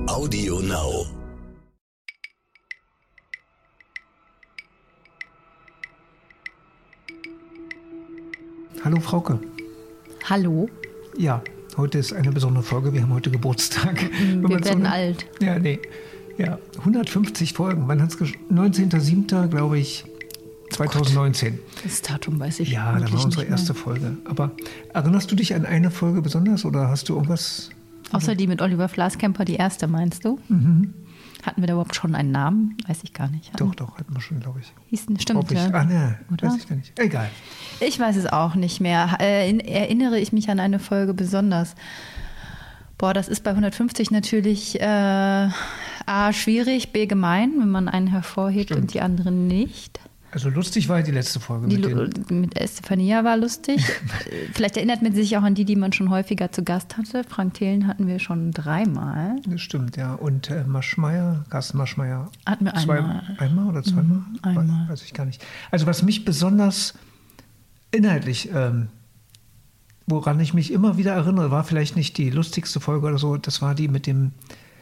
Audio Now. Hallo Frauke. Hallo. Ja, heute ist eine besondere Folge. Wir haben heute Geburtstag. Wir werden alt. Ja, 150 Folgen. Wann hat es 19.07., glaube ich, 2019. Das Datum weiß ich Ja, da war unsere erste Folge. Aber erinnerst du dich an eine Folge besonders oder hast du irgendwas? Außer die mit Oliver Flaskemper, die erste, meinst du? Mhm. Hatten wir da überhaupt schon einen Namen? Weiß ich gar nicht. Doch, hatten wir schon, glaube ich. Stimmt, ja. Weiß ich gar nicht. Egal. Ich weiß es auch nicht mehr. Erinnere ich mich an eine Folge besonders? Das ist bei 150 natürlich A, schwierig, B, gemein, wenn man einen hervorhebt. Stimmt. Und die anderen nicht. Also lustig war die letzte Folge. Mit Estefania war lustig. Vielleicht erinnert man sich auch an die man schon häufiger zu Gast hatte. Frank Thelen hatten wir schon 3-mal. Das stimmt, ja. Und Maschmeyer, Carsten Maschmeyer. Hatten wir einmal. Einmal oder zweimal? Einmal. Weiß ich gar nicht. Also was mich besonders inhaltlich, woran ich mich immer wieder erinnere, war vielleicht nicht die lustigste Folge oder so, das war die mit dem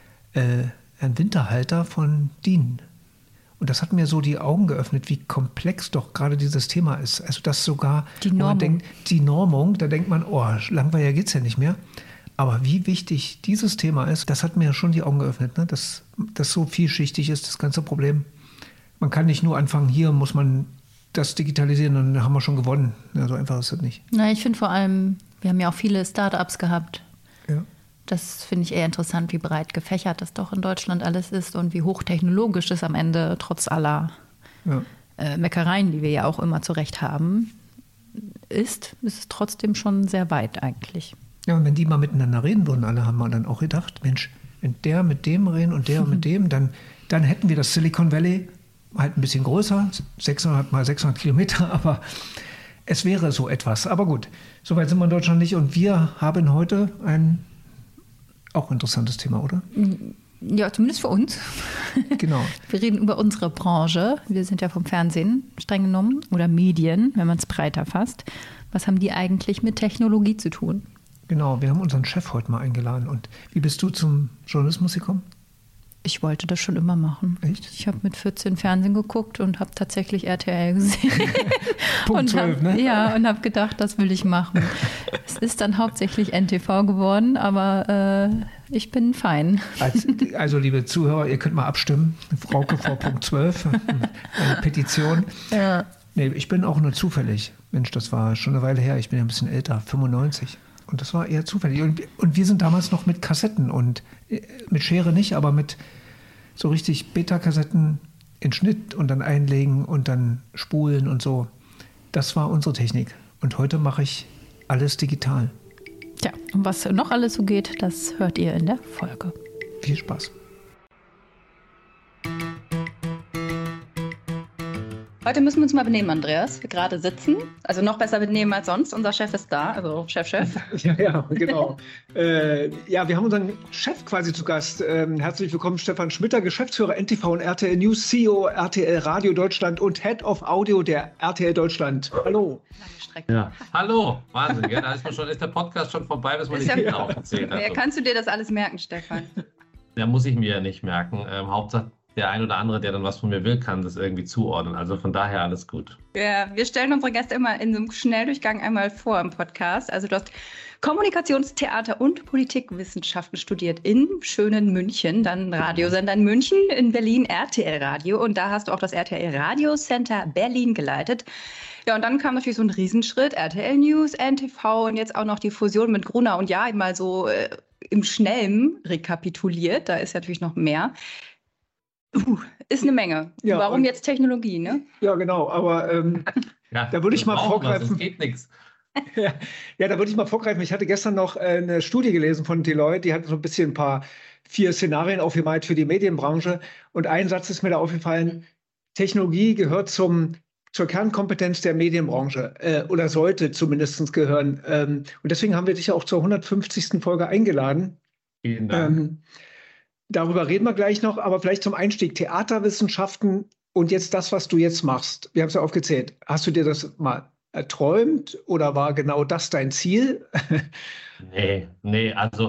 Herrn Winterhalter von DIN. Und das hat mir so die Augen geöffnet, wie komplex doch gerade dieses Thema ist. Also das sogar, die Normung, da denkt man, langweiliger geht's ja nicht mehr. Aber wie wichtig dieses Thema ist, das hat mir schon die Augen geöffnet, ne? Dass das so vielschichtig ist, das ganze Problem. Man kann nicht nur anfangen, hier muss man das digitalisieren, dann haben wir schon gewonnen. Ja, so einfach ist das nicht. Na, ich finde vor allem, wir haben ja auch viele Start-ups gehabt. Ja. Das finde ich eher interessant, wie breit gefächert das doch in Deutschland alles ist und wie hochtechnologisch es am Ende trotz aller Meckereien, die wir ja auch immer zurecht haben, ist es trotzdem schon sehr weit eigentlich. Ja, und wenn die mal miteinander reden würden, alle haben wir dann auch gedacht, Mensch, wenn der mit dem reden und der mit dem, dann hätten wir das Silicon Valley halt ein bisschen größer, 600 mal 600 Kilometer, aber es wäre so etwas. Aber gut, soweit sind wir in Deutschland nicht und wir haben heute ein auch interessantes Thema, oder? Ja, zumindest für uns. Genau. Wir reden über unsere Branche. Wir sind ja vom Fernsehen streng genommen oder Medien, wenn man es breiter fasst. Was haben die eigentlich mit Technologie zu tun? Genau, wir haben unseren Chef heute mal eingeladen. Und wie bist du zum Journalismus gekommen? Ich wollte das schon immer machen. Echt? Ich habe mit 14 Fernsehen geguckt und habe tatsächlich RTL gesehen. Punkt 12, ne? Ja, und habe gedacht, das will ich machen. Es ist dann hauptsächlich NTV geworden, aber ich bin fein. Also, liebe Zuhörer, ihr könnt mal abstimmen. Frauke vor Punkt 12, eine Petition. Ja. Nee, ich bin auch nur zufällig. Mensch, das war schon eine Weile her. Ich bin ja ein bisschen älter, 95. Und das war eher zufällig. Und wir sind damals noch mit Kassetten und mit Schere nicht, aber mit so richtig Beta-Kassetten in Schnitt und dann einlegen und dann spulen und so. Das war unsere Technik. Und heute mache ich alles digital. Tja, und was noch alles so geht, das hört ihr in der Folge. Viel Spaß. Heute müssen wir uns mal benehmen, Andreas. Wir gerade sitzen. Also noch besser benehmen als sonst. Unser Chef ist da, also Chef. Ja, genau. Wir haben unseren Chef quasi zu Gast. Herzlich willkommen, Stefan Schmitter, Geschäftsführer NTV und RTL News, CEO RTL Radio Deutschland und Head of Audio der RTL Deutschland. Hallo. Ja. Hallo, Wahnsinn, gell? Da ist der Podcast schon vorbei, bis man die Titel aufgezählt hat. Ja, kannst du dir das alles merken, Stefan? Ja, muss ich mir ja nicht merken. Hauptsache der ein oder andere, der dann was von mir will, kann das irgendwie zuordnen. Also von daher alles gut. Ja, wir stellen unsere Gäste immer in so einem Schnelldurchgang einmal vor im Podcast. Also du hast Kommunikationstheater und Politikwissenschaften studiert in schönen München, dann Radiosender in München, in Berlin RTL Radio und da hast du auch das RTL Radio Center Berlin geleitet. Ja, und dann kam natürlich so ein Riesenschritt, RTL News, NTV und jetzt auch noch die Fusion mit Gruner und Jahr mal so im Schnellen rekapituliert. Da ist natürlich noch mehr. Ist eine Menge. Ja, warum jetzt Technologie, ne? Ja, genau. Aber da würde ich mal vorgreifen. Das geht nichts. Ja, da würde ich mal vorgreifen. Ich hatte gestern noch eine Studie gelesen von Deloitte. Die hat so ein bisschen 4 Szenarien aufgemalt für die Medienbranche. Und ein Satz ist mir da aufgefallen. Technologie gehört zur Kernkompetenz der Medienbranche oder sollte zumindest gehören. Und deswegen haben wir dich ja auch zur 150. Folge eingeladen. Vielen Dank. Darüber reden wir gleich noch, aber vielleicht zum Einstieg Theaterwissenschaften und jetzt das, was du jetzt machst. Wir haben es ja aufgezählt. Hast du dir das mal erträumt oder war genau das dein Ziel? Nee, also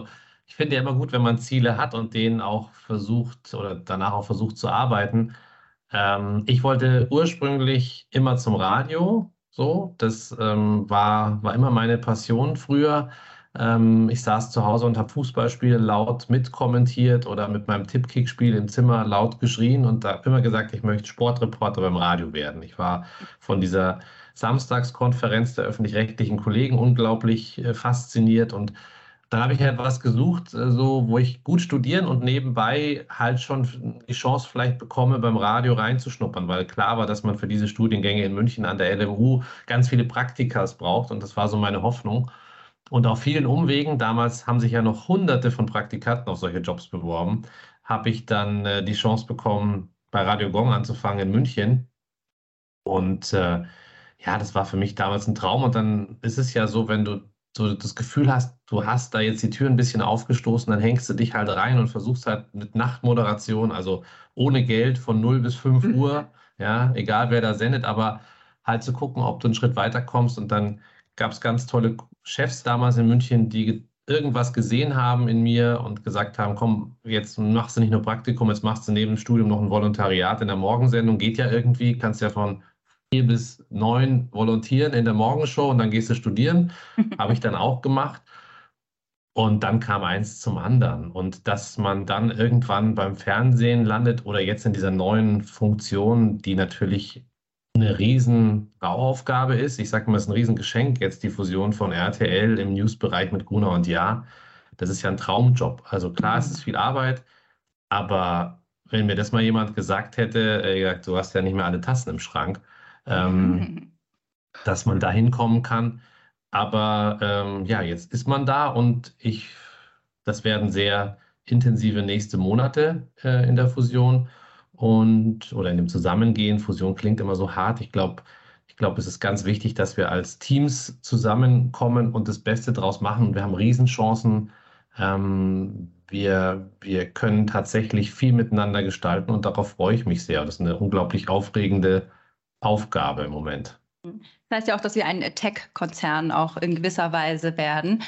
ich finde ja immer gut, wenn man Ziele hat und denen auch versucht oder danach auch versucht zu arbeiten. Ich wollte ursprünglich immer zum Radio, so. Das war immer meine Passion früher. Ich saß zu Hause und habe Fußballspiele laut mitkommentiert oder mit meinem Tippkick-Spiel im Zimmer laut geschrien und da habe immer gesagt, ich möchte Sportreporter beim Radio werden. Ich war von dieser Samstagskonferenz der öffentlich-rechtlichen Kollegen unglaublich fasziniert und dann habe ich halt was gesucht, so, wo ich gut studieren und nebenbei halt schon die Chance vielleicht bekomme, beim Radio reinzuschnuppern, weil klar war, dass man für diese Studiengänge in München an der LMU ganz viele Praktikas braucht und das war so meine Hoffnung. Und auf vielen Umwegen, damals haben sich ja noch Hunderte von Praktikanten auf solche Jobs beworben, habe ich dann die Chance bekommen, bei Radio Gong anzufangen in München. Und ja, das war für mich damals ein Traum. Und dann ist es ja so, wenn du so das Gefühl hast, du hast da jetzt die Tür ein bisschen aufgestoßen, dann hängst du dich halt rein und versuchst halt mit Nachtmoderation, also ohne Geld von 0 bis 5 Uhr, ja, egal wer da sendet, aber halt zu gucken, ob du einen Schritt weiter kommst. Und dann gab es ganz tolle Chefs damals in München, die irgendwas gesehen haben in mir und gesagt haben, komm, jetzt machst du nicht nur Praktikum, jetzt machst du neben dem Studium noch ein Volontariat in der Morgensendung, geht ja irgendwie, kannst ja von 4 bis 9 volontieren in der Morgenshow und dann gehst du studieren. Habe ich dann auch gemacht. Und dann kam eins zum anderen. Und dass man dann irgendwann beim Fernsehen landet oder jetzt in dieser neuen Funktion, die natürlich eine riesen Bauaufgabe ist. Ich sage mal, es ist ein Riesengeschenk, jetzt die Fusion von RTL im Newsbereich mit Gruner und Jahr. Das ist ja ein Traumjob. Also klar, es ist viel Arbeit, aber wenn mir das mal jemand gesagt hätte, du hast ja nicht mehr alle Tassen im Schrank, dass man da hinkommen kann. Aber ja, jetzt ist man da und das werden sehr intensive nächste Monate in der Fusion oder in dem Zusammengehen. Fusion klingt immer so hart. Ich glaube, es ist ganz wichtig, dass wir als Teams zusammenkommen und das Beste draus machen. Wir haben Riesenchancen. Wir können tatsächlich viel miteinander gestalten und darauf freue ich mich sehr. Das ist eine unglaublich aufregende Aufgabe im Moment. Das heißt ja auch, dass wir ein Tech-Konzern auch in gewisser Weise werden.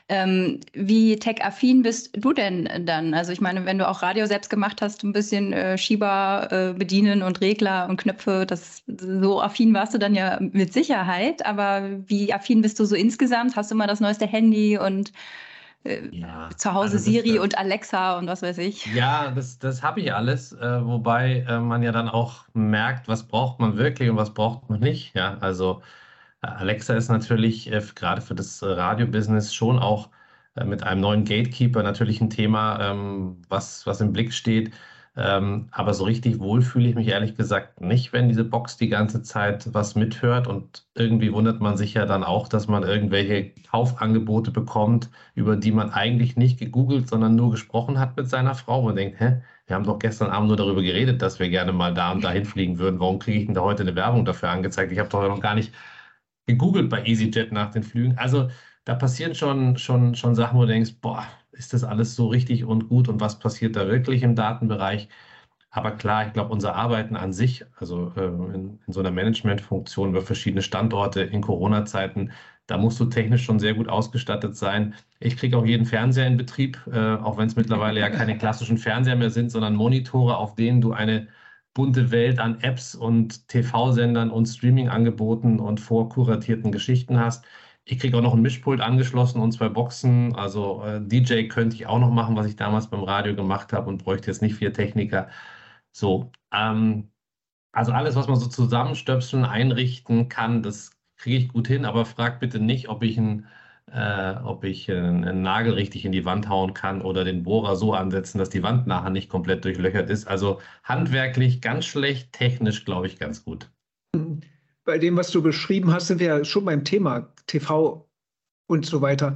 Wie tech-affin bist du denn dann? Also ich meine, wenn du auch Radio selbst gemacht hast, ein bisschen Schieber bedienen und Regler und Knöpfe, so affin warst du dann ja mit Sicherheit. Aber wie affin bist du so insgesamt? Hast du immer das neueste Handy und Ja, zu Hause also Siri und Alexa und was weiß ich? ja, das habe ich alles, wobei man ja dann auch merkt, was braucht man wirklich und was braucht man nicht. Ja, also Alexa ist natürlich gerade für das Radio-Business schon auch mit einem neuen Gatekeeper natürlich ein Thema, was im Blick steht. Aber so richtig wohl fühle ich mich ehrlich gesagt nicht, wenn diese Box die ganze Zeit was mithört. Und irgendwie wundert man sich ja dann auch, dass man irgendwelche Kaufangebote bekommt, über die man eigentlich nicht gegoogelt, sondern nur gesprochen hat mit seiner Frau. Man denkt, hä, wir haben doch gestern Abend nur darüber geredet, dass wir gerne mal da und dahin fliegen würden. Warum kriege ich denn da heute eine Werbung dafür angezeigt? Ich habe doch noch gar nicht gegoogelt bei EasyJet nach den Flügen. Also da passieren schon Sachen, wo du denkst, boah, ist das alles so richtig und gut und was passiert da wirklich im Datenbereich? Aber klar, ich glaube, unser Arbeiten an sich, also in so einer Managementfunktion über verschiedene Standorte in Corona-Zeiten, da musst du technisch schon sehr gut ausgestattet sein. Ich kriege auch jeden Fernseher in Betrieb, auch wenn es mittlerweile ja keine klassischen Fernseher mehr sind, sondern Monitore, auf denen du eine bunte Welt an Apps und TV-Sendern und Streaming-Angeboten und vorkuratierten Geschichten hast. Ich kriege auch noch ein Mischpult angeschlossen und 2 Boxen. Also DJ könnte ich auch noch machen, was ich damals beim Radio gemacht habe und bräuchte jetzt nicht 4 Techniker. So, also alles, was man so zusammenstöpseln, einrichten kann, das kriege ich gut hin, aber frag bitte nicht, ob ich einen Nagel richtig in die Wand hauen kann oder den Bohrer so ansetzen, dass die Wand nachher nicht komplett durchlöchert ist. Also handwerklich ganz schlecht, technisch glaube ich ganz gut. Bei dem, was du beschrieben hast, sind wir ja schon beim Thema TV und so weiter.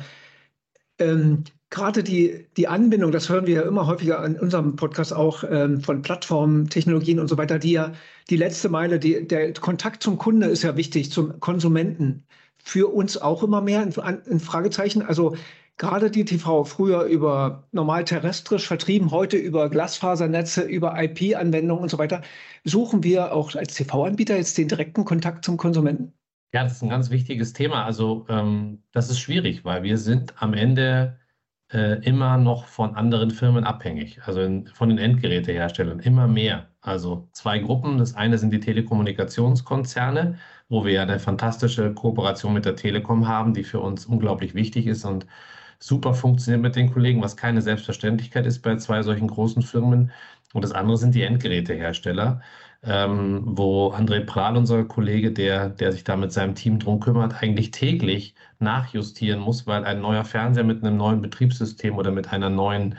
Gerade die Anbindung, das hören wir ja immer häufiger in unserem Podcast auch von Plattformen, Technologien und so weiter, die ja die letzte Meile, der Kontakt zum Kunde ist ja wichtig, zum Konsumenten. Für uns auch immer mehr in Fragezeichen. Also gerade die TV früher über normal terrestrisch vertrieben, heute über Glasfasernetze, über IP-Anwendungen und so weiter. Suchen wir auch als TV-Anbieter jetzt den direkten Kontakt zum Konsumenten? Ja, das ist ein ganz wichtiges Thema. Also das ist schwierig, weil wir sind am Ende immer noch von anderen Firmen abhängig, also von den Endgeräteherstellern, immer mehr. Also zwei Gruppen. Das eine sind die Telekommunikationskonzerne, wo wir ja eine fantastische Kooperation mit der Telekom haben, die für uns unglaublich wichtig ist und super funktioniert mit den Kollegen, was keine Selbstverständlichkeit ist bei zwei solchen großen Firmen. Und das andere sind die Endgerätehersteller, wo André Prahl, unser Kollege, der sich da mit seinem Team drum kümmert, eigentlich täglich nachjustieren muss, weil ein neuer Fernseher mit einem neuen Betriebssystem oder mit einer neuen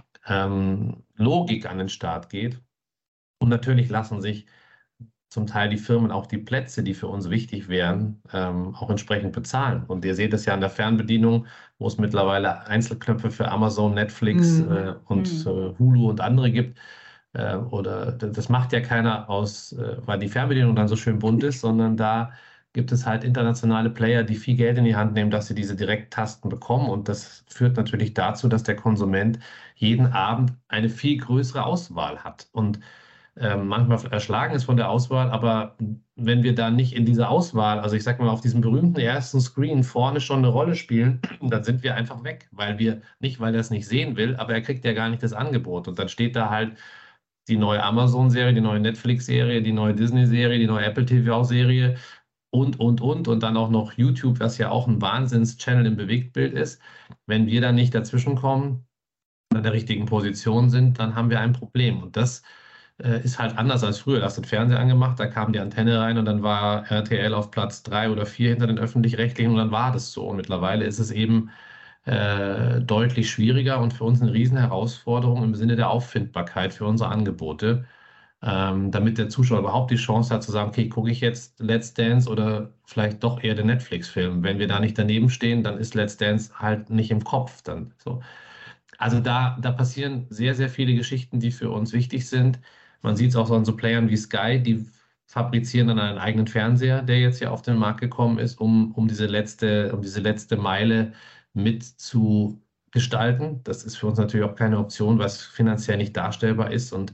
Logik an den Start geht. Und natürlich lassen sich zum Teil die Firmen auch die Plätze, die für uns wichtig wären, auch entsprechend bezahlen. Und ihr seht es ja an der Fernbedienung, wo es mittlerweile Einzelknöpfe für Amazon, Netflix und Hulu und andere gibt. Oder das macht ja keiner aus, weil die Fernbedienung dann so schön bunt ist, sondern da gibt es halt internationale Player, die viel Geld in die Hand nehmen, dass sie diese Direkttasten bekommen. Und das führt natürlich dazu, dass der Konsument jeden Abend eine viel größere Auswahl hat. Und manchmal erschlagen ist von der Auswahl, aber wenn wir da nicht in dieser Auswahl, also ich sag mal, auf diesem berühmten ersten Screen vorne schon eine Rolle spielen, dann sind wir einfach weg, weil er es nicht sehen will, aber er kriegt ja gar nicht das Angebot. Und dann steht da halt die neue Amazon-Serie, die neue Netflix-Serie, die neue Disney-Serie, die neue Apple TV-Serie und dann auch noch YouTube, was ja auch ein Wahnsinns-Channel im Bewegtbild ist. Wenn wir da nicht dazwischenkommen, an der richtigen Position sind, dann haben wir ein Problem. Und das ist halt anders als früher. Da hast du den Fernseher angemacht, da kam die Antenne rein und dann war RTL auf Platz 3 oder 4 hinter den Öffentlich-Rechtlichen und dann war das so. Und mittlerweile ist es eben deutlich schwieriger und für uns eine Riesenherausforderung im Sinne der Auffindbarkeit für unsere Angebote, damit der Zuschauer überhaupt die Chance hat zu sagen, okay, gucke ich jetzt Let's Dance oder vielleicht doch eher den Netflix-Film. Wenn wir da nicht daneben stehen, dann ist Let's Dance halt nicht im Kopf dann so. Also da passieren sehr, sehr viele Geschichten, die für uns wichtig sind. Man sieht es auch so an so Playern wie Sky, die fabrizieren dann einen eigenen Fernseher, der jetzt hier auf den Markt gekommen ist, um diese letzte Meile mitzugestalten. Das ist für uns natürlich auch keine Option, was finanziell nicht darstellbar ist und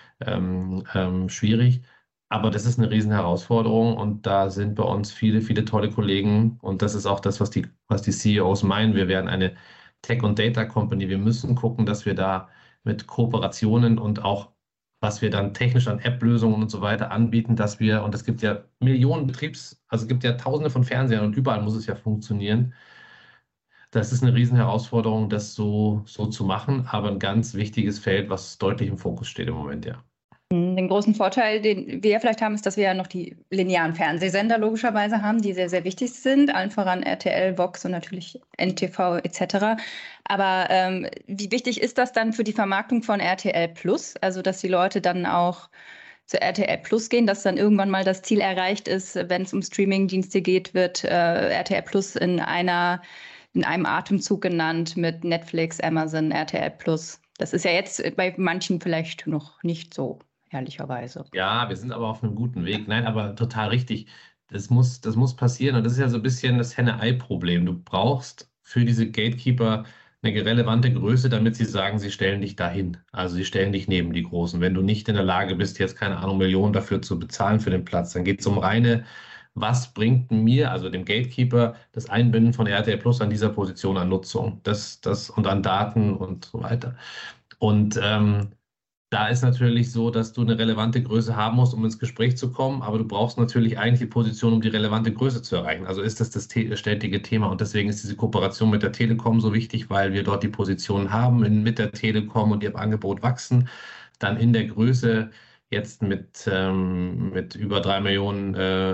schwierig. Aber das ist eine riesen Herausforderung und da sind bei uns viele, viele tolle Kollegen und das ist auch das, was die CEOs meinen. Wir werden eine Tech- und Data Company. Wir müssen gucken, dass wir da mit Kooperationen und auch, was wir dann technisch an App-Lösungen und so weiter anbieten, und es gibt ja Millionen also es gibt ja Tausende von Fernsehern und überall muss es ja funktionieren. Das ist eine riesen Herausforderung, das so zu machen, aber ein ganz wichtiges Feld, was deutlich im Fokus steht im Moment, ja. Den großen Vorteil, den wir vielleicht haben, ist, dass wir ja noch die linearen Fernsehsender logischerweise haben, die sehr, sehr wichtig sind, allen voran RTL, VOX und natürlich NTV etc. Aber wie wichtig ist das dann für die Vermarktung von RTL Plus? Also, dass die Leute dann auch zu RTL Plus gehen, dass dann irgendwann mal das Ziel erreicht ist, wenn es um Streaming-Dienste geht, wird RTL Plus in einem Atemzug genannt mit Netflix, Amazon, RTL Plus. Das ist ja jetzt bei manchen vielleicht noch nicht so, ehrlicherweise. Ja, wir sind aber auf einem guten Weg. Nein, aber total richtig. Das muss passieren. Und das ist ja so ein bisschen das Henne-Ei-Problem. Du brauchst für diese Gatekeeper eine relevante Größe, damit sie sagen, sie stellen dich dahin. Also sie stellen dich neben die Großen. Wenn du nicht in der Lage bist, jetzt keine Ahnung, Millionen dafür zu bezahlen für den Platz, dann geht es um reine, was bringt mir, also dem Gatekeeper, das Einbinden von RTL Plus an dieser Position an Nutzung, das und an Daten und so weiter. Und da ist natürlich so, dass du eine relevante Größe haben musst, um ins Gespräch zu kommen, aber du brauchst natürlich eigentlich die Position, um die relevante Größe zu erreichen. Also ist das ständige Thema und deswegen ist diese Kooperation mit der Telekom so wichtig, weil wir dort die Position haben mit der Telekom und ihrem Angebot wachsen. Dann in der Größe jetzt mit über 3 Millionen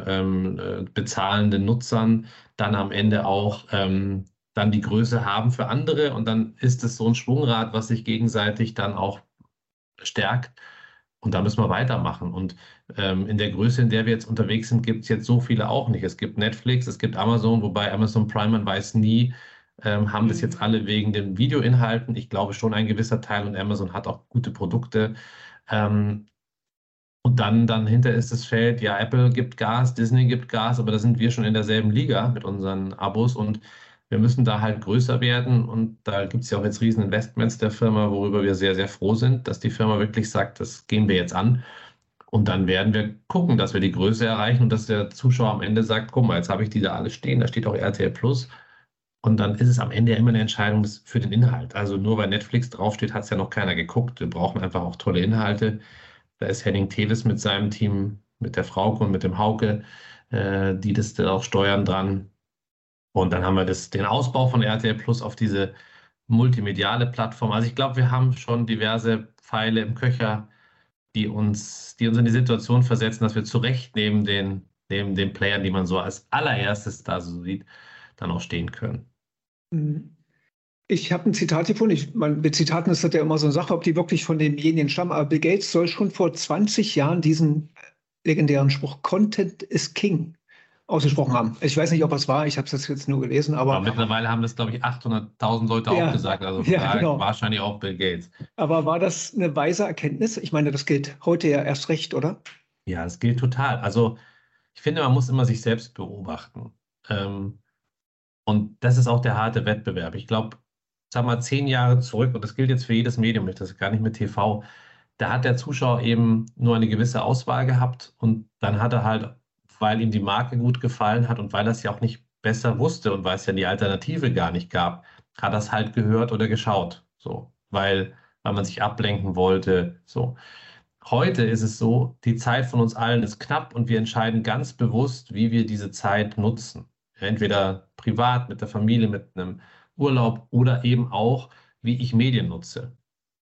bezahlenden Nutzern, dann am Ende auch dann die Größe haben für andere und dann ist es so ein Schwungrad, was sich gegenseitig dann auch stärkt. Und da müssen wir weitermachen. Und in der Größe, in der wir jetzt unterwegs sind, gibt es jetzt so viele auch nicht. Es gibt Netflix, es gibt Amazon, wobei Amazon Prime, man weiß nie, haben das jetzt alle wegen den Videoinhalten. Ich glaube schon ein gewisser Teil und Amazon hat auch gute Produkte. Und dann hinter ist das Feld, ja, Apple gibt Gas, Disney gibt Gas, aber da sind wir schon in derselben Liga mit unseren Abos und wir müssen da halt größer werden und da gibt es ja auch jetzt riesen Investments der Firma, worüber wir sehr, sehr froh sind, dass die Firma wirklich sagt, das gehen wir jetzt an. Und dann werden wir gucken, dass wir die Größe erreichen und dass der Zuschauer am Ende sagt, guck mal, jetzt habe ich die da alle stehen, da steht auch RTL Plus. Und dann ist es am Ende ja immer eine Entscheidung für den Inhalt. Also nur weil Netflix draufsteht, hat es ja noch keiner geguckt. Wir brauchen einfach auch tolle Inhalte. Da ist Henning Teles mit seinem Team, mit der Frauke und mit dem Hauke, die das dann auch steuern dran. Und dann haben wir den Ausbau von RTL Plus auf diese multimediale Plattform. Also ich glaube, wir haben schon diverse Pfeile im Köcher, die uns in die Situation versetzen, dass wir zu Recht neben den Playern, die man so als allererstes da so sieht, dann auch stehen können. Ich habe ein Zitat gefunden. Mit Zitaten ist das ja immer so eine Sache, ob die wirklich von demjenigen stammen. Aber Bill Gates soll schon vor 20 Jahren diesen legendären Spruch Content is King ausgesprochen haben. Ich weiß nicht, ob es war. Ich habe es jetzt nur gelesen. Aber mittlerweile haben das, glaube ich, 800.000 Leute auch gesagt. Also genau. Wahrscheinlich auch Bill Gates. Aber war das eine weise Erkenntnis? Ich meine, das gilt heute ja erst recht, oder? Ja, das gilt total. Also ich finde, man muss immer sich selbst beobachten. Und das ist auch der harte Wettbewerb. Ich glaube, sag mal 10 Jahre zurück, und das gilt jetzt für jedes Medium, das ist gar nicht mit TV, da hat der Zuschauer eben nur eine gewisse Auswahl gehabt und dann hat er halt, weil ihm die Marke gut gefallen hat und weil er es ja auch nicht besser wusste und weil es ja die Alternative gar nicht gab, hat er es halt gehört oder geschaut, so, weil man sich ablenken wollte, so. Heute ist es so, die Zeit von uns allen ist knapp und wir entscheiden ganz bewusst, wie wir diese Zeit nutzen. Entweder privat, mit der Familie, mit einem Urlaub oder eben auch, wie ich Medien nutze.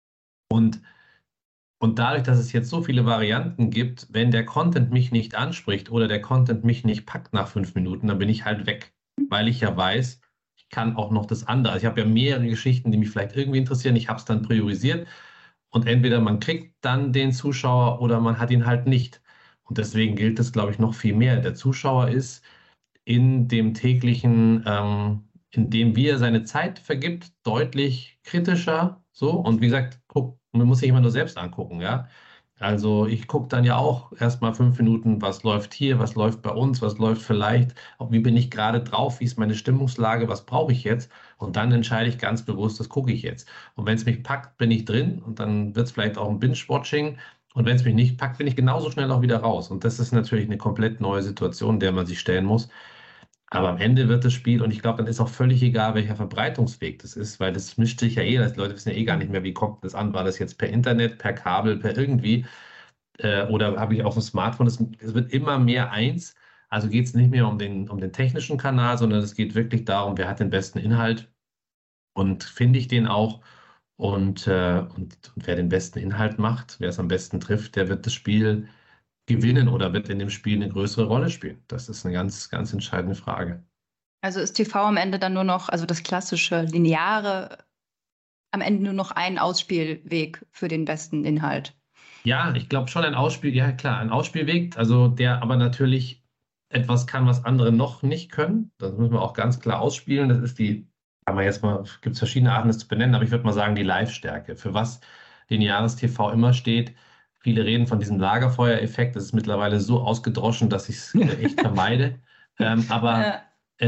Und dadurch, dass es jetzt so viele Varianten gibt, wenn der Content mich nicht anspricht oder der Content mich nicht packt nach 5 Minuten, dann bin ich halt weg, weil ich ja weiß, ich kann auch noch das andere. Also ich habe ja mehrere Geschichten, die mich vielleicht irgendwie interessieren. Ich habe es dann priorisiert und entweder man kriegt dann den Zuschauer oder man hat ihn halt nicht. Und deswegen gilt es, glaube ich, noch viel mehr. Der Zuschauer ist in dem täglichen, in dem wie er seine Zeit vergibt, deutlich kritischer. So. Und wie gesagt, man muss sich immer nur selbst angucken, ja. Also ich gucke dann ja auch erstmal 5 Minuten, was läuft hier, was läuft bei uns, was läuft vielleicht, auch wie bin ich gerade drauf, wie ist meine Stimmungslage, was brauche ich jetzt? Und dann entscheide ich ganz bewusst, das gucke ich jetzt. Und wenn es mich packt, bin ich drin und dann wird es vielleicht auch ein Binge-Watching. Und wenn es mich nicht packt, bin ich genauso schnell auch wieder raus. Und das ist natürlich eine komplett neue Situation, der man sich stellen muss. Aber am Ende wird das Spiel, und ich glaube, dann ist auch völlig egal, welcher Verbreitungsweg das ist, weil das mischt sich ja die Leute wissen ja gar nicht mehr, wie kommt das an, war das jetzt per Internet, per Kabel, per irgendwie, oder habe ich auf dem Smartphone, es wird immer mehr eins, also geht es nicht mehr um den technischen Kanal, sondern es geht wirklich darum, wer hat den besten Inhalt und finde ich den auch und wer den besten Inhalt macht, wer es am besten trifft, der wird das Spiel gewinnen oder wird in dem Spiel eine größere Rolle spielen? Das ist eine ganz, ganz entscheidende Frage. Also ist TV am Ende dann nur noch, also das klassische, lineare, am Ende nur noch ein Ausspielweg für den besten Inhalt? Ja, ich glaube schon ein Ausspielweg, also der aber natürlich etwas kann, was andere noch nicht können. Das müssen wir auch ganz klar ausspielen. Das ist gibt es verschiedene Arten, das zu benennen, aber ich würde mal sagen, die Live-Stärke. Für was lineares TV immer steht. Viele reden von diesem Lagerfeuereffekt. Das ist mittlerweile so ausgedroschen, dass ich es echt vermeide. Aber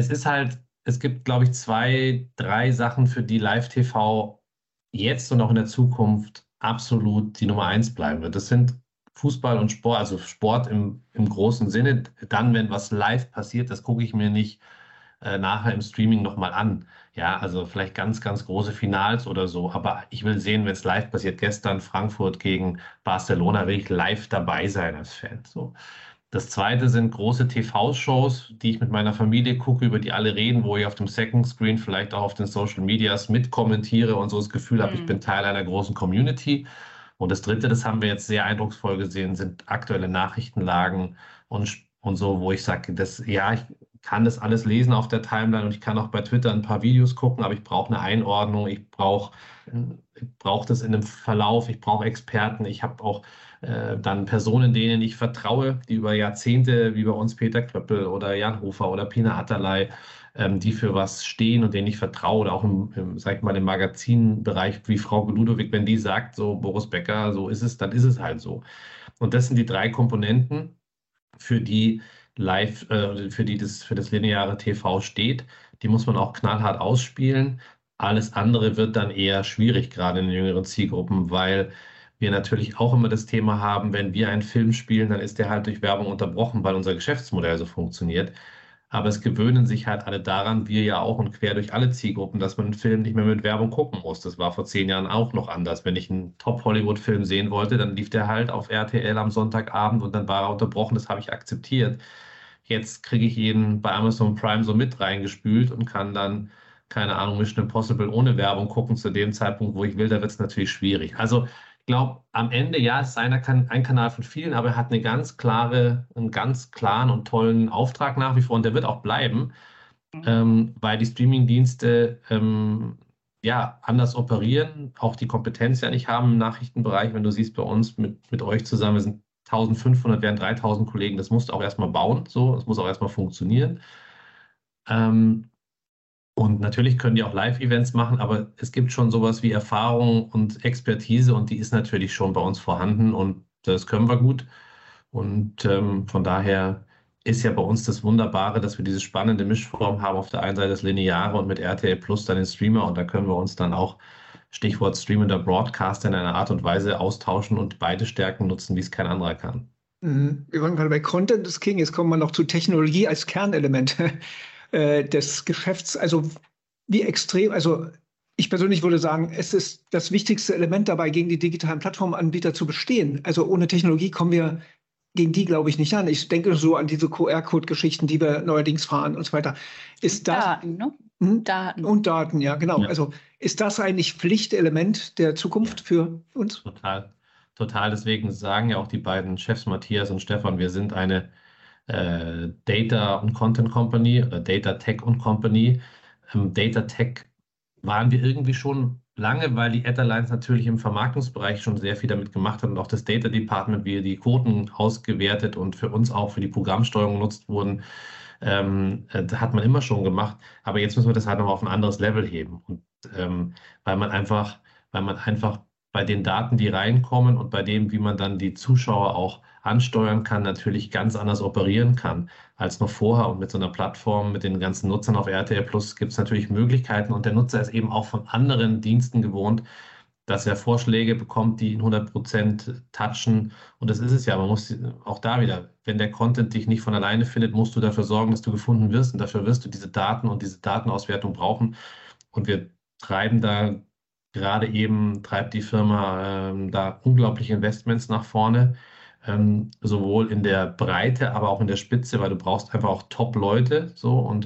es gibt, glaube ich, 2, 3 Sachen, für die Live-TV jetzt und auch in der Zukunft absolut die Nummer 1 bleiben wird. Das sind Fußball und Sport, also Sport im großen Sinne. Dann, wenn was live passiert, das gucke ich mir nicht nachher im Streaming nochmal an. Ja, also vielleicht ganz, ganz große Finals oder so. Aber ich will sehen, wenn es live passiert. Gestern Frankfurt gegen Barcelona, will ich live dabei sein als Fan. So. Das zweite sind große TV-Shows, die ich mit meiner Familie gucke, über die alle reden, wo ich auf dem Second Screen, vielleicht auch auf den Social Medias mitkommentiere und so das Gefühl habe, ich bin Teil einer großen Community. Und das dritte, das haben wir jetzt sehr eindrucksvoll gesehen, sind aktuelle Nachrichtenlagen und so, wo ich sage, ich kann das alles lesen auf der Timeline und ich kann auch bei Twitter ein paar Videos gucken, aber ich brauche eine Einordnung, ich brauche das in einem Verlauf, ich brauche Experten, ich habe auch dann Personen, denen ich vertraue, die über Jahrzehnte, wie bei uns Peter Klöppel oder Jan Hofer oder Pina Atterlei, die für was stehen und denen ich vertraue, oder auch sag ich mal, im Magazinbereich wie Frau Ludowig, wenn die sagt, so Boris Becker, so ist es, dann ist es halt so. Und das sind die 3 Komponenten, für die für das lineare TV steht. Die muss man auch knallhart ausspielen. Alles andere wird dann eher schwierig, gerade in den jüngeren Zielgruppen, weil wir natürlich auch immer das Thema haben, wenn wir einen Film spielen, dann ist der halt durch Werbung unterbrochen, weil unser Geschäftsmodell so funktioniert. Aber es gewöhnen sich halt alle daran, wir ja auch und quer durch alle Zielgruppen, dass man einen Film nicht mehr mit Werbung gucken muss. Das war vor 10 Jahren auch noch anders. Wenn ich einen Top-Hollywood-Film sehen wollte, dann lief der halt auf RTL am Sonntagabend und dann war er unterbrochen. Das habe ich akzeptiert. Jetzt kriege ich ihn bei Amazon Prime so mit reingespült und kann dann, keine Ahnung, Mission Impossible ohne Werbung gucken zu dem Zeitpunkt, wo ich will. Da wird es natürlich schwierig. Also ich glaube, am Ende, ja, es ist ein Kanal von vielen, aber er hat einen ganz klaren und tollen Auftrag nach wie vor und der wird auch bleiben, weil die Streamingdienste ja anders operieren, auch die Kompetenz ja nicht haben im Nachrichtenbereich. Wenn du siehst, bei uns mit euch zusammen, wir sind 1500, wären 3000 Kollegen, das musst du auch erstmal bauen, so, das muss auch erstmal funktionieren. Und natürlich können die auch Live-Events machen, aber es gibt schon sowas wie Erfahrung und Expertise und die ist natürlich schon bei uns vorhanden und das können wir gut. Und von daher ist ja bei uns das Wunderbare, dass wir diese spannende Mischform haben. Auf der einen Seite das Lineare und mit RTL Plus dann den Streamer und da können wir uns dann auch, Stichwort streamender Broadcaster, in einer Art und Weise austauschen und beide Stärken nutzen, wie es kein anderer kann. Wir waren gerade bei Content is King, jetzt kommen wir noch zu Technologie als Kernelement des Geschäfts. Also wie extrem, also ich persönlich würde sagen, es ist das wichtigste Element dabei, gegen die digitalen Plattformanbieter zu bestehen. Also ohne Technologie kommen wir gegen die, glaube ich, nicht an. Ich denke so an diese QR-Code-Geschichten, die wir neuerdings fahren und so weiter. Ist das, Daten, ne? Daten. Und Daten, ja, genau. Ja. Also ist das eigentlich Pflichtelement der Zukunft für uns? Total. Total. Deswegen sagen ja auch die beiden Chefs, Matthias und Stefan, wir sind eine Data und Content Company oder Data Tech und Company. Data Tech waren wir irgendwie schon lange, weil die Ad-Alliance natürlich im Vermarktungsbereich schon sehr viel damit gemacht hat und auch das Data Department, wie die Quoten ausgewertet und für uns auch für die Programmsteuerung genutzt wurden, hat man immer schon gemacht. Aber jetzt müssen wir das halt noch auf ein anderes Level heben. Und weil man einfach bei den Daten, die reinkommen und bei dem, wie man dann die Zuschauer auch ansteuern kann, natürlich ganz anders operieren kann als noch vorher. Und mit so einer Plattform, mit den ganzen Nutzern auf RTL Plus gibt es natürlich Möglichkeiten. Und der Nutzer ist eben auch von anderen Diensten gewohnt, dass er Vorschläge bekommt, die ihn 100% touchen. Und das ist es ja. Man muss auch da wieder, wenn der Content dich nicht von alleine findet, musst du dafür sorgen, dass du gefunden wirst. Und dafür wirst du diese Daten und diese Datenauswertung brauchen. Und wir treiben da gerade eben, treibt die Firma da unglaubliche Investments nach vorne. Sowohl in der Breite, aber auch in der Spitze, weil du brauchst einfach auch Top-Leute so und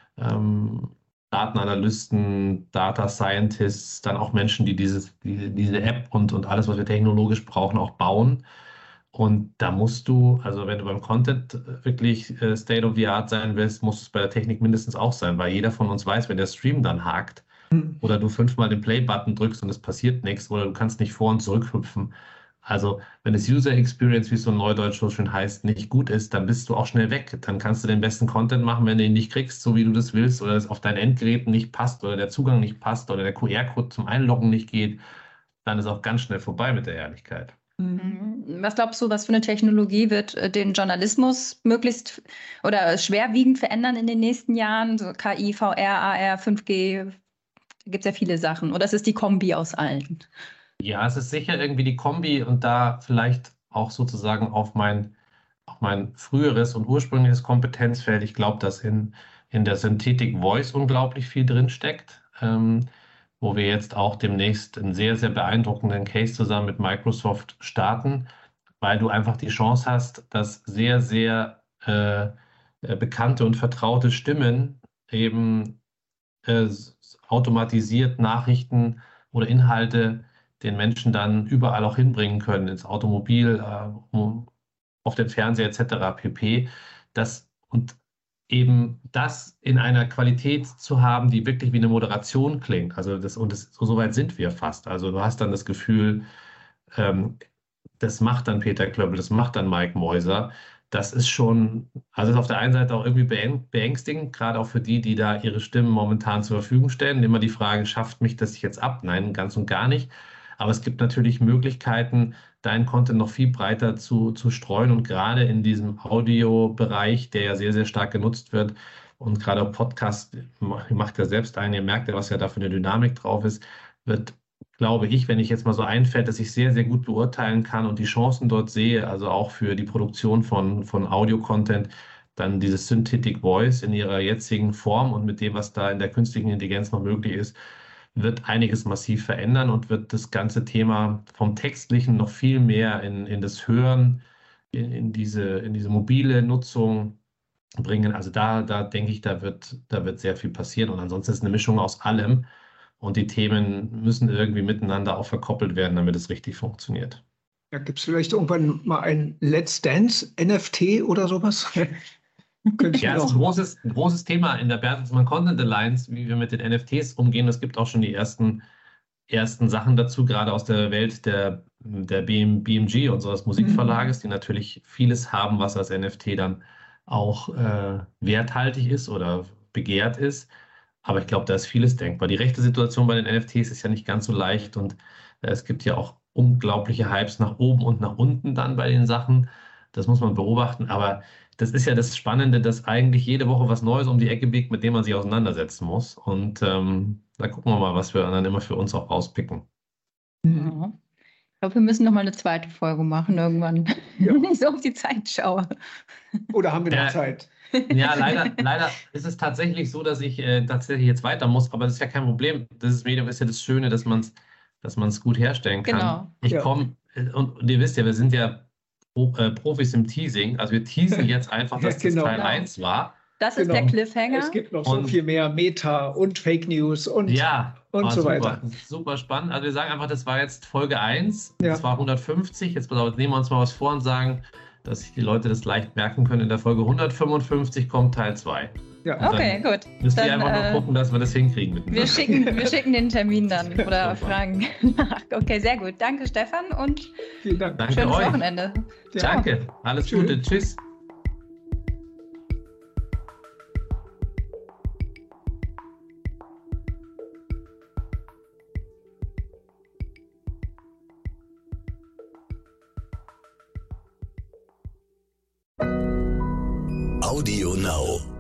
Datenanalysten, Data Scientists, dann auch Menschen, die diese App und alles, was wir technologisch brauchen, auch bauen. Und da musst du, also wenn du beim Content wirklich State of the Art sein willst, muss es bei der Technik mindestens auch sein, weil jeder von uns weiß, wenn der Stream dann hakt oder du 5-mal den Play-Button drückst und es passiert nichts oder du kannst nicht vor und zurück hüpfen. Also wenn das User Experience, wie es so neudeutsch so schön heißt, nicht gut ist, dann bist du auch schnell weg. Dann kannst du den besten Content machen, wenn du ihn nicht kriegst, so wie du das willst, oder es auf deinen Endgeräten nicht passt oder der Zugang nicht passt oder der QR-Code zum Einloggen nicht geht, dann ist auch ganz schnell vorbei mit der Ehrlichkeit. Was glaubst du, was für eine Technologie wird den Journalismus möglichst oder schwerwiegend verändern in den nächsten Jahren? So KI, VR, AR, 5G, da gibt es ja viele Sachen. Oder ist es die Kombi aus allen? Ja, es ist sicher irgendwie die Kombi und da vielleicht auch sozusagen auf mein früheres und ursprüngliches Kompetenzfeld. Ich glaube, dass in der Synthetic Voice unglaublich viel drin steckt, wo wir jetzt auch demnächst einen sehr, sehr beeindruckenden Case zusammen mit Microsoft starten, weil du einfach die Chance hast, dass sehr, sehr bekannte und vertraute Stimmen eben automatisiert Nachrichten oder Inhalte den Menschen dann überall auch hinbringen können, ins Automobil, auf den Fernseher etc. pp. Und eben das in einer Qualität zu haben, die wirklich wie eine Moderation klingt. Also so weit sind wir fast. Also du hast dann das Gefühl, das macht dann Peter Klöppel, das macht dann Mike Meuser. Das ist schon, also ist auf der einen Seite auch irgendwie beängstigend, gerade auch für die da ihre Stimmen momentan zur Verfügung stellen. Immer die Frage, schafft mich das jetzt ab? Nein, ganz und gar nicht. Aber es gibt natürlich Möglichkeiten, deinen Content noch viel breiter zu streuen und gerade in diesem Audiobereich, der ja sehr, sehr stark genutzt wird und gerade Podcast, ihr macht ja selbst einen, ihr merkt ja, was ja da für eine Dynamik drauf ist, wird, glaube ich, wenn ich jetzt mal so einfällt, dass ich sehr, sehr gut beurteilen kann und die Chancen dort sehe, also auch für die Produktion von Audio-Content, dann diese Synthetic Voice in ihrer jetzigen Form und mit dem, was da in der künstlichen Intelligenz noch möglich ist, wird einiges massiv verändern und wird das ganze Thema vom Textlichen noch viel mehr in das Hören, in diese mobile Nutzung bringen. Also da denke ich, da wird sehr viel passieren. Und ansonsten ist es eine Mischung aus allem. Und die Themen müssen irgendwie miteinander auch verkoppelt werden, damit es richtig funktioniert. Ja, gibt es vielleicht irgendwann mal ein Let's Dance NFT oder sowas? Ja, das ist ein großes Thema in der Bertelsmann Content Alliance, wie wir mit den NFTs umgehen. Es gibt auch schon die ersten Sachen dazu, gerade aus der Welt der BMG, unseres Musikverlages, die natürlich vieles haben, was als NFT dann auch werthaltig ist oder begehrt ist. Aber ich glaube, da ist vieles denkbar. Die rechte Situation bei den NFTs ist ja nicht ganz so leicht und es gibt ja auch unglaubliche Hypes nach oben und nach unten dann bei den Sachen. Das muss man beobachten. Aber das ist ja das Spannende, dass eigentlich jede Woche was Neues um die Ecke biegt, mit dem man sich auseinandersetzen muss. Und da gucken wir mal, was wir dann immer für uns auch rauspicken. Ja. Ich glaube, wir müssen noch mal eine zweite Folge machen irgendwann, wenn ich so auf die Zeit schaue. Oder haben wir noch Zeit? Ja, leider ist es tatsächlich so, dass ich tatsächlich jetzt weiter muss, aber das ist ja kein Problem. Das Medium ist ja das Schöne, dass man es gut herstellen kann. Genau. Ich komme, und ihr wisst ja, wir sind ja Profis im Teasing. Also wir teasen jetzt einfach, dass das Teil 1 war. Das ist der Cliffhanger. Es gibt noch so viel mehr Meta und Fake News und so weiter. Super spannend. Also wir sagen einfach, das war jetzt Folge 1. Ja. Das war 150. Jetzt nehmen wir uns mal was vor und sagen, dass sich die Leute das leicht merken können. In der Folge 155 kommt Teil 2. Ja. Okay, gut. Müsst ihr einfach nur gucken, dass wir das hinkriegen. Wir schicken den Termin dann oder fragen nach. Okay, sehr gut. Danke, Stefan, und vielen Dank. Danke schönes euch. Wochenende. Ciao. Danke. Alles Gute. Tschüss. Audio Now.